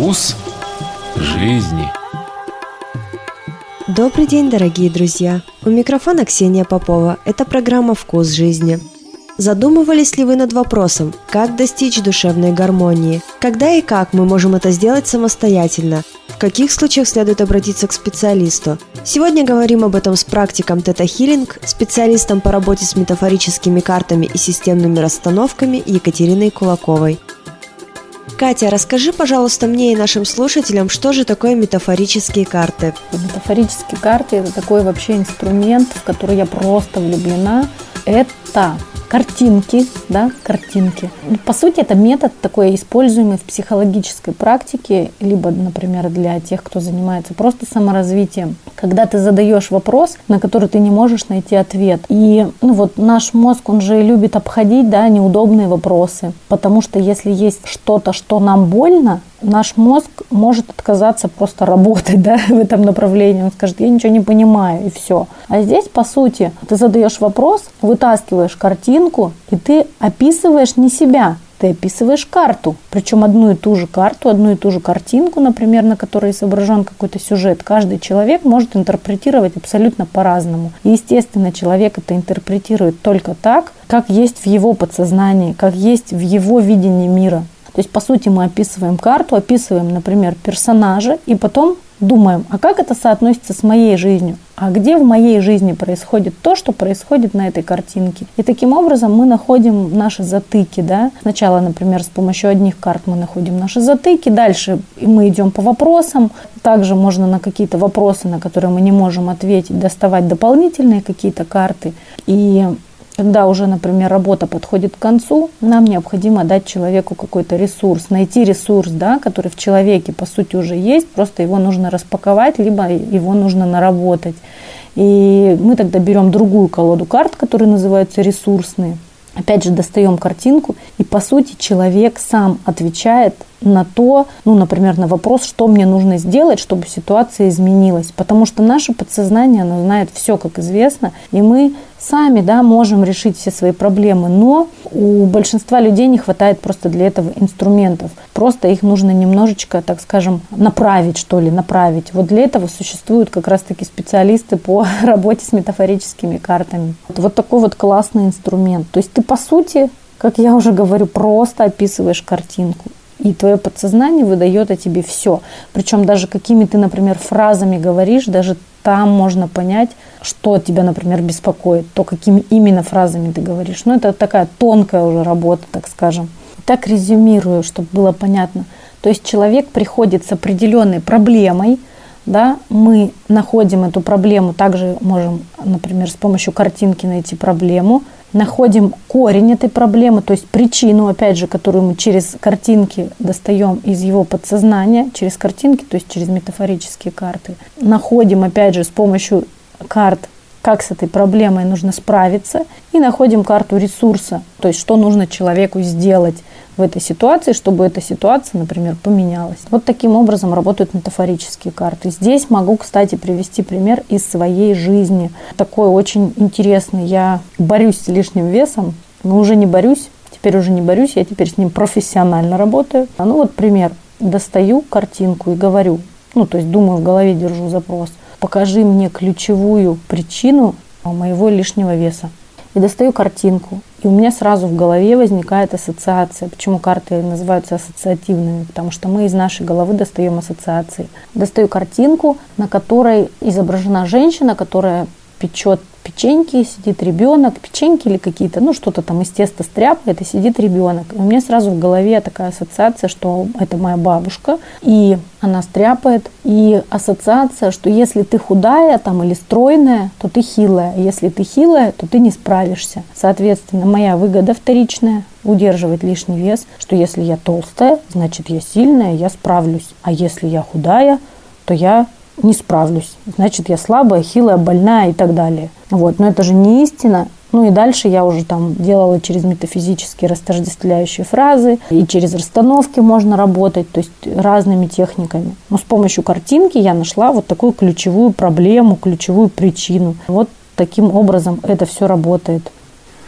Вкус жизни. Добрый день, дорогие друзья! У микрофона Ксения Попова. Это программа «Вкус жизни». Задумывались ли вы над вопросом, как достичь душевной гармонии? Когда и как мы можем это сделать самостоятельно? В каких случаях следует обратиться к специалисту? Сегодня говорим об этом с практиком тета-хилинг, специалистом по работе с метафорическими картами и системными расстановками Екатериной Кулаковой. Катя, расскажи, пожалуйста, мне и нашим слушателям, что же такое метафорические карты? Метафорические карты – это такой вообще инструмент, в который я просто влюблена. Это картинки, да, картинки. По сути, это метод такой, используемый в психологической практике, либо, например, для тех, кто занимается просто саморазвитием. Когда ты задаешь вопрос, на который ты не можешь найти ответ. И наш мозг, он же любит обходить, да, неудобные вопросы. Потому что если есть что-то, что нам больно, наш мозг может отказаться просто работать, да, в этом направлении. Он скажет: я ничего не понимаю, и все. А здесь, по сути, ты задаешь вопрос, вытаскиваешь картинку, и ты описываешь не себя, ты описываешь карту. Причем одну и ту же карту, одну и ту же картинку, например, на которой изображен какой-то сюжет. Каждый человек может интерпретировать абсолютно по-разному. И, естественно, человек это интерпретирует только так, как есть в его подсознании, как есть в его видении мира. То есть, по сути, мы описываем карту, описываем, например, персонажа, и потом думаем, а как это соотносится с моей жизнью? А где в моей жизни происходит то, что происходит на этой картинке? И таким образом мы находим наши затыки, да. Сначала, например, с помощью одних карт мы находим наши затыки, дальше мы идем по вопросам. Также можно на какие-то вопросы, на которые мы не можем ответить, доставать дополнительные какие-то карты. И когда уже, например, работа подходит к концу, нам необходимо дать человеку какой-то ресурс, найти ресурс, да, который в человеке, по сути, уже есть, просто его нужно распаковать, либо его нужно наработать. И мы тогда берем другую колоду карт, которые называются ресурсные. Опять же, достаем картинку, и, по сути, человек сам отвечает на то, например, на вопрос, что мне нужно сделать, чтобы ситуация изменилась. Потому что наше подсознание, оно знает все, как известно, и мы сами, да, можем решить все свои проблемы, но у большинства людей не хватает просто для этого инструментов. Просто их нужно немножечко, так скажем, направить. Вот для этого существуют как раз-таки специалисты по работе с метафорическими картами. Вот такой вот классный инструмент. То есть ты, по сути, как я уже говорю, просто описываешь картинку. И твое подсознание выдает о тебе все. Причем даже какими ты, например, фразами говоришь, даже там можно понять, что тебя, например, беспокоит, то, какими именно фразами ты говоришь. Это такая тонкая уже работа, так скажем. Так резюмирую, чтобы было понятно. То есть человек приходит с определенной проблемой, да, мы находим эту проблему, также можем, например, с помощью картинки найти проблему, находим корень этой проблемы, то есть причину, опять же, которую мы через картинки достаем из его подсознания, через картинки, то есть через метафорические карты. Находим, опять же, с помощью карт, как с этой проблемой нужно справиться, и находим карту ресурса, то есть что нужно человеку сделать в этой ситуации, чтобы эта ситуация, например, поменялась. Вот таким образом работают метафорические карты. Здесь могу, кстати, привести пример из своей жизни. Такой очень интересный. Я борюсь с лишним весом, но уже не борюсь. Теперь уже не борюсь, я теперь с ним профессионально работаю. Пример. Достаю картинку и говорю, то есть думаю, в голове держу запрос. Покажи мне ключевую причину моего лишнего веса. И достаю картинку. И у меня сразу в голове возникает ассоциация. Почему карты называются ассоциативными? Потому что мы из нашей головы достаем ассоциации. Достаю картинку, на которой изображена женщина, которая печет печеньки, сидит ребенок, печеньки или какие-то, что-то там из теста стряпает, и сидит ребенок. И у меня сразу в голове такая ассоциация, что это моя бабушка, и она стряпает. И ассоциация, что если ты худая или стройная, то ты хилая. Если ты хилая, то ты не справишься. Соответственно, моя выгода вторичная – удерживать лишний вес, что если я толстая, значит я сильная, я справлюсь. А если я худая, то я не справлюсь. Значит, я слабая, хилая, больная и так далее. Но это же не истина. И дальше я уже делала через метафизические растождествляющие фразы, и через расстановки можно работать, то есть разными техниками. Но с помощью картинки я нашла вот такую ключевую проблему, ключевую причину. Вот таким образом это все работает.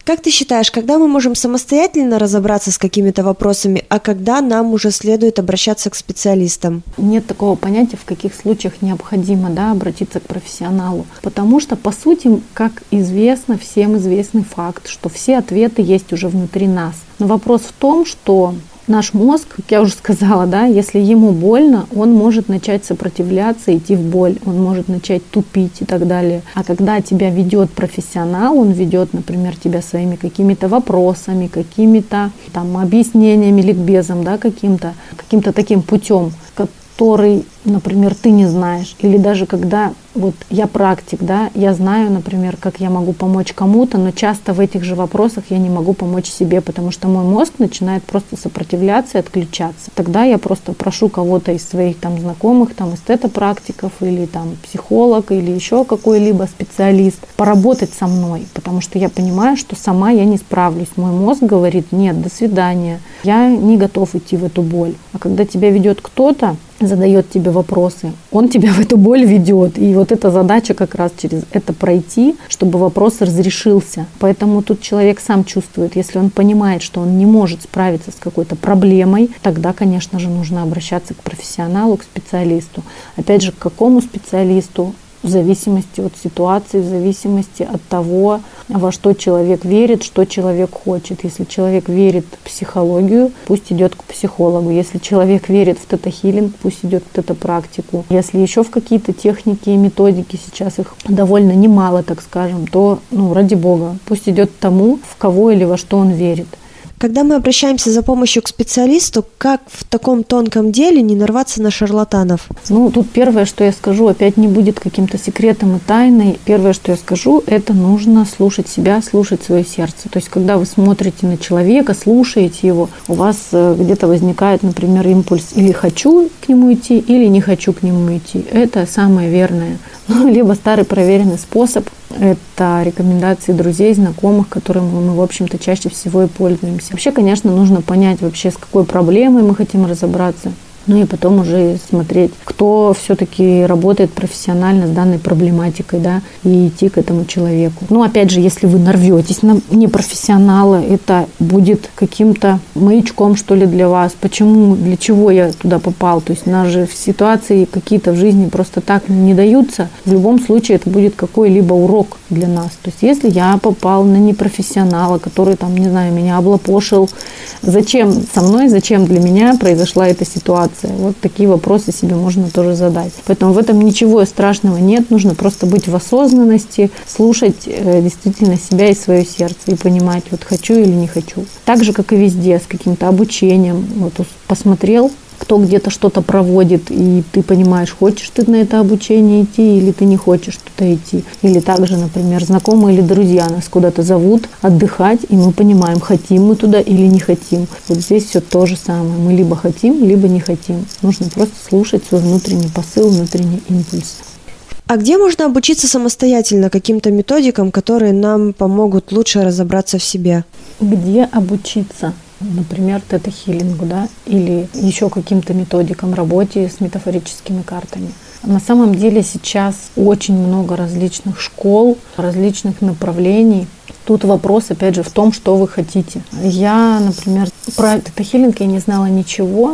Как ты считаешь, когда мы можем самостоятельно разобраться с какими-то вопросами, а когда нам уже следует обращаться к специалистам? Нет такого понятия, в каких случаях необходимо, обратиться к профессионалу. Потому что, по сути, как известно, всем известный факт, что все ответы есть уже внутри нас. Но вопрос в том, что наш мозг, как я уже сказала, если ему больно, он может начать сопротивляться, идти в боль, он может начать тупить и так далее. А когда тебя ведет профессионал, он ведет, например, тебя своими какими-то вопросами, какими-то объяснениями, ликбезом, каким-то таким путем, который, например, ты не знаешь. Или даже когда я практик, я знаю, например, как я могу помочь кому-то, но часто в этих же вопросах я не могу помочь себе, потому что мой мозг начинает просто сопротивляться и отключаться. Тогда я просто прошу кого-то из своих знакомых, эстетопрактиков или психолог или еще какой-либо специалист поработать со мной, потому что я понимаю, что сама я не справлюсь. Мой мозг говорит: нет, до свидания, я не готов идти в эту боль. А когда тебя ведет кто-то, задает тебе вопросы, он тебя в эту боль ведет. И эта задача как раз через это пройти, чтобы вопрос разрешился. Поэтому тут человек сам чувствует, если он понимает, что он не может справиться с какой-то проблемой, тогда, конечно же, нужно обращаться к профессионалу, к специалисту. Опять же, к какому специалисту? В зависимости от ситуации, в зависимости от того, во что человек верит, что человек хочет. Если человек верит в психологию, пусть идет к психологу. Если человек верит в тета-хилинг, пусть идет в тета-практику. Если еще в какие-то техники и методики, сейчас их довольно немало, так скажем, то, ради бога, пусть идет к тому, в кого или во что он верит. Когда мы обращаемся за помощью к специалисту, как в таком тонком деле не нарваться на шарлатанов? Тут первое, что я скажу, опять не будет каким-то секретом и тайной. Первое, что я скажу, это нужно слушать себя, слушать свое сердце. То есть, когда вы смотрите на человека, слушаете его, у вас где-то возникает, например, импульс: или хочу к нему идти, или не хочу к нему идти. Это самое верное. Либо старый проверенный способ. Это рекомендации друзей, знакомых, которыми мы, в общем-то, чаще всего и пользуемся. Вообще, конечно, нужно понять вообще, с какой проблемой мы хотим разобраться. И потом уже смотреть, кто все-таки работает профессионально с данной проблематикой, и идти к этому человеку. Опять же, если вы нарветесь на непрофессионала, это будет каким-то маячком, что ли, для вас. Почему, для чего я туда попал? То есть, у нас же в ситуации какие-то в жизни просто так не даются. В любом случае, это будет какой-либо урок для нас. То есть, если я попал на непрофессионала, который, меня облапошил, зачем со мной, зачем для меня произошла эта ситуация? Вот такие вопросы себе можно тоже задать. Поэтому в этом ничего страшного нет. Нужно просто быть в осознанности, слушать действительно себя и свое сердце и понимать, хочу или не хочу. Так же, как и везде, с каким-то обучением. Посмотрел, кто где-то что-то проводит, и ты понимаешь, хочешь ты на это обучение идти или ты не хочешь туда идти. Или также, например, знакомые или друзья нас куда-то зовут отдыхать, и мы понимаем, хотим мы туда или не хотим. Здесь все то же самое. Мы либо хотим, либо не хотим. Нужно просто слушать свой внутренний посыл, внутренний импульс. А где можно обучиться самостоятельно каким-то методикам, которые нам помогут лучше разобраться в себе? Где обучиться? Например, тета-хилингу, или еще каким-то методикам, работе с метафорическими картами. На самом деле сейчас очень много различных школ, различных направлений. Тут вопрос, опять же, в том, что вы хотите. Я, например, про тета-хилинг я не знала ничего,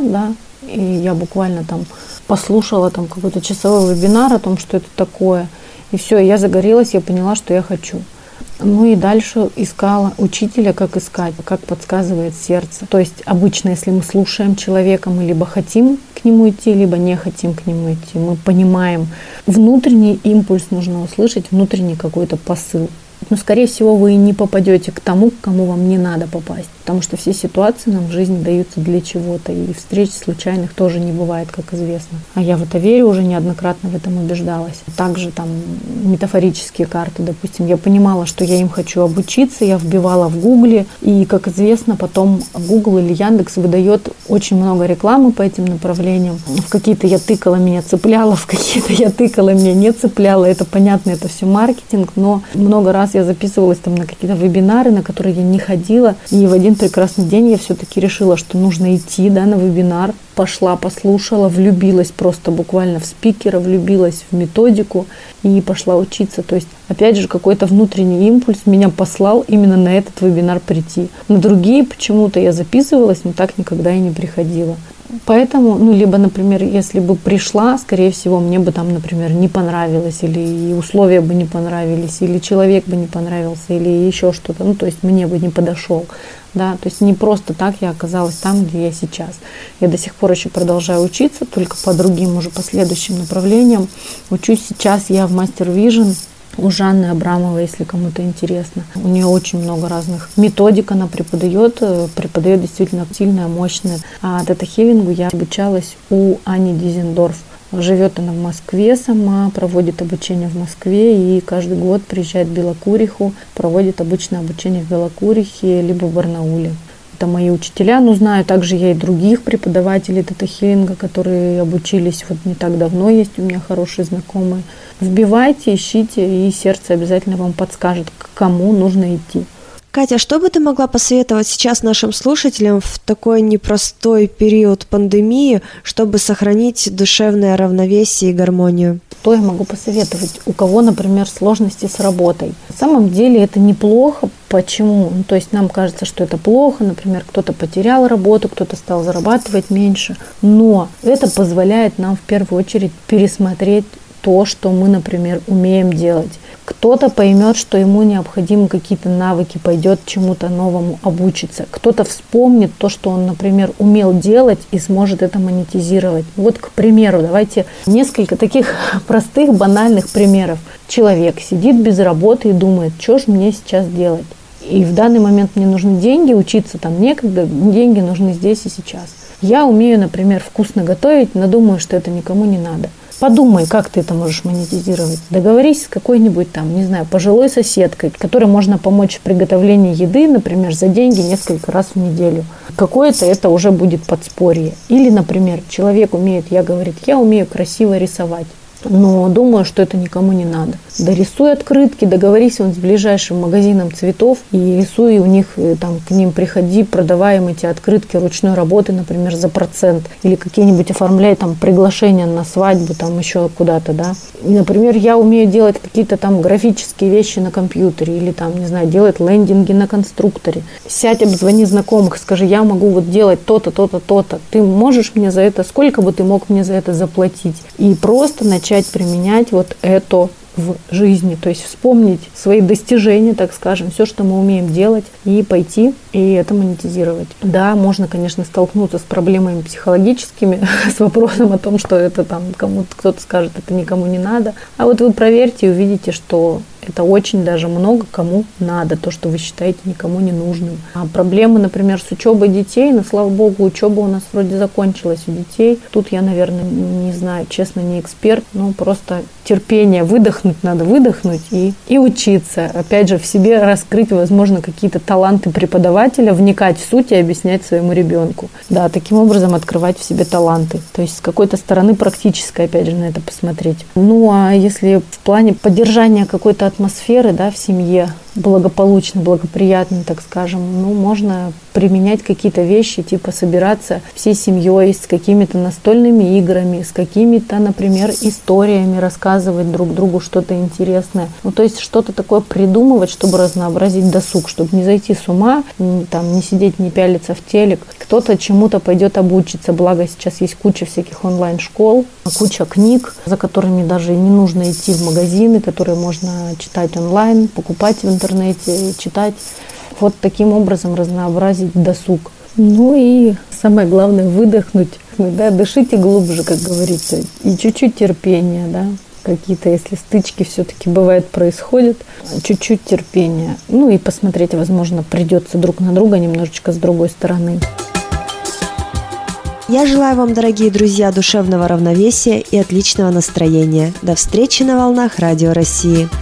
и я буквально послушала какой-то часовой вебинар о том, что это такое. И все, я загорелась, я поняла, что я хочу. И дальше искала учителя, как искать, как подсказывает сердце. То есть обычно, если мы слушаем человека, мы либо хотим к нему идти, либо не хотим к нему идти. Мы понимаем, внутренний импульс нужно услышать, внутренний какой-то посыл. Скорее всего, вы не попадете к тому, к кому вам не надо попасть. Потому что все ситуации нам в жизни даются для чего-то. И встреч случайных тоже не бывает, как известно. А я в это верю, уже неоднократно в этом убеждалась. Также метафорические карты, допустим. Я понимала, что я им хочу обучиться, я вбивала в Гугле. И, как известно, потом Google или Яндекс выдает очень много рекламы по этим направлениям. В какие-то я тыкала, меня цепляла, в какие-то я тыкала, меня не цепляла. Это понятно, это все маркетинг, но много раз я записывалась на какие-то вебинары, на которые я не ходила. И в один прекрасный день я все-таки решила, что нужно идти на вебинар. пошла, послушала, влюбилась просто буквально в спикера, влюбилась в методику и пошла учиться. То есть, опять же, какой-то внутренний импульс меня послал именно на этот вебинар прийти. На другие почему-то я записывалась, но так никогда и не приходила. Поэтому, либо, например, если бы пришла, скорее всего, мне бы там, например, не понравилось, или условия бы не понравились, или человек бы не понравился, или еще что-то, то есть мне бы не подошел. Да, то есть не просто так я оказалась там, где я сейчас. Я до сих пор еще продолжаю учиться, только по другим уже последующим направлениям. Учусь сейчас я в Master Vision у Жанны Абрамовой, если кому-то интересно. У нее очень много разных методик она преподает действительно сильная, мощная. А тета-хилингу я обучалась у Ани Дизендорф. Живет она в Москве сама, проводит обучение в Москве и каждый год приезжает в Белокуриху, проводит обычное обучение в Белокурихе либо в Барнауле. Это мои учителя, но знаю также я и других преподавателей тета-хилинга, которые обучились вот не так давно, есть у меня хорошие знакомые. Вбивайте, ищите, и сердце обязательно вам подскажет, к кому нужно идти. Катя, что бы ты могла посоветовать сейчас нашим слушателям в такой непростой период пандемии, чтобы сохранить душевное равновесие и гармонию? Что я могу посоветовать? У кого, например, сложности с работой. На самом деле это неплохо. Почему? То есть нам кажется, что это плохо. Например, кто-то потерял работу, кто-то стал зарабатывать меньше. Но это позволяет нам в первую очередь пересмотреть то, что мы, например, умеем делать. Кто-то поймет, что ему необходимы какие-то навыки, пойдет чему-то новому обучиться. Кто-то вспомнит то, что он, например, умел делать и сможет это монетизировать. Вот, к примеру, давайте несколько таких простых, банальных примеров. Человек сидит без работы и думает, что же мне сейчас делать? И в данный момент мне нужны деньги, учиться там некогда, деньги нужны здесь и сейчас. Я умею, например, вкусно готовить, но думаю, что это никому не надо. Подумай, как ты это можешь монетизировать. Договорись с какой-нибудь там, не знаю, пожилой соседкой, которой можно помочь в приготовлении еды, например, за деньги несколько раз в неделю. Какое-то это уже будет подспорье. Или, например, человек умеет, я умею красиво рисовать. Но думаю, что это никому не надо. Дорисуй открытки, договорись с ближайшим магазином цветов и рисуй у них, там, к ним приходи, продавай им эти открытки ручной работы, например, за процент. Или какие-нибудь оформляй там приглашения на свадьбу, там еще куда-то, да. И, например, я умею делать какие-то там графические вещи на компьютере или там, не знаю, делать лендинги на конструкторе. Сядь, обзвони знакомых, скажи, я могу вот делать то-то, то-то, то-то. Ты можешь мне за это, сколько бы ты мог мне за это заплатить? И просто начать применять вот это в жизни, то есть вспомнить свои достижения, так скажем, все, что мы умеем делать, и пойти и это монетизировать. Да, можно, конечно, столкнуться с проблемами психологическими, с вопросом о том, что это там кому-то кто-то скажет, это никому не надо. А вот вы проверьте и увидите, что это очень даже много кому надо, то, что вы считаете никому не нужным. А проблемы, например, с учебой детей, но, слава богу, учеба у нас вроде закончилась у детей. Тут я, наверное, не знаю, честно, не эксперт, но просто терпение, выдохнуть надо, выдохнуть и учиться. Опять же, в себе раскрыть, возможно, какие-то таланты преподавателя, вникать в суть и объяснять своему ребенку. Да, таким образом открывать в себе таланты. То есть с какой-то стороны практической, опять же, на это посмотреть. Ну, а если в плане поддержания какой-то атмосферы, да, в семье, благополучно, благоприятно, так скажем, можно применять какие-то вещи, типа собираться всей семьей с какими-то настольными играми, с какими-то, например, историями, рассказывать друг другу что-то интересное. То есть что-то такое придумывать, чтобы разнообразить досуг, чтобы не зайти с ума, там, не сидеть, не пялиться в телек. Кто-то чему-то пойдет обучиться, благо сейчас есть куча всяких онлайн-школ, куча книг, за которыми даже и не нужно идти в магазины, которые можно читать онлайн, покупать в интернете, читать. Вот таким образом разнообразить досуг. И самое главное выдохнуть, да, дышите глубже, как говорится, и чуть-чуть терпения, да. Какие-то, если стычки все-таки бывает происходят, чуть-чуть терпения. И посмотреть, возможно, придется друг на друга немножечко с другой стороны. Я желаю вам, дорогие друзья, душевного равновесия и отличного настроения. До встречи на волнах Радио России.